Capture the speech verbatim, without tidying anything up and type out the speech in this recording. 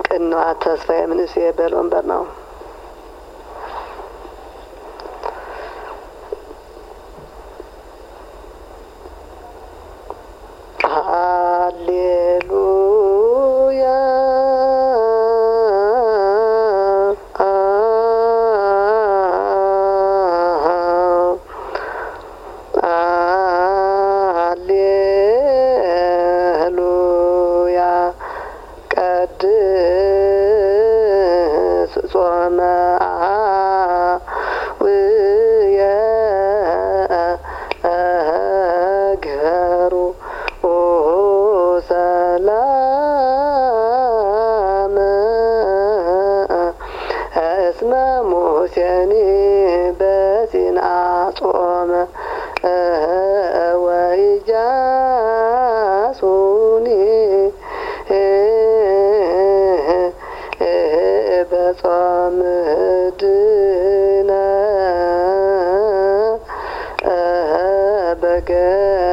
ቅንዋት ተስፋዬ ምንሴ በሎንበር ነው። ሃሌሉያ ሃሌሉያ ቀድስ ጾመ ውየ ገሩ ሰላም እስመ ሙሴኒ በሲና ጾመ ወኢያሱኒ በጾም ድነ በገ